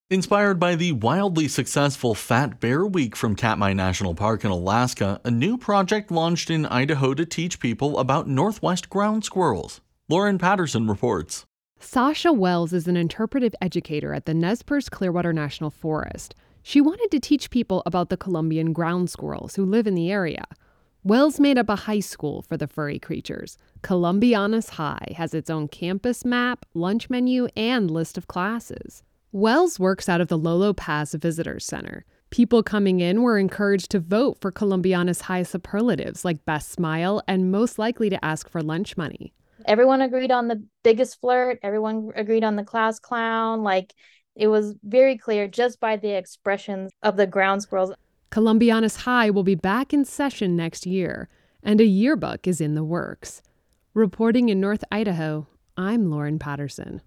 Inspired by the wildly successful Fat Bear Week from Katmai National Park in Alaska, a new project launched in Idaho to teach people about Northwest ground squirrels. Lauren Patterson reports. Sasha Wells is an interpretive educator at the Nez Perce Clearwater National Forest. She wanted to teach people about the Columbian ground squirrels who live in the area. Wells made up a high school for the furry creatures. Columbianus High has its own campus map, lunch menu, and list of classes. Wells works out of the Lolo Pass Visitors Center. People coming in were encouraged to vote for Columbianus High superlatives like best smile and most likely to ask for lunch money. Everyone agreed on the biggest flirt. Everyone agreed on the class clown. It was very clear just by the expressions of the ground squirrels. Columbianus High will be back in session next year, and a yearbook is in the works. Reporting in North Idaho, I'm Lauren Patterson.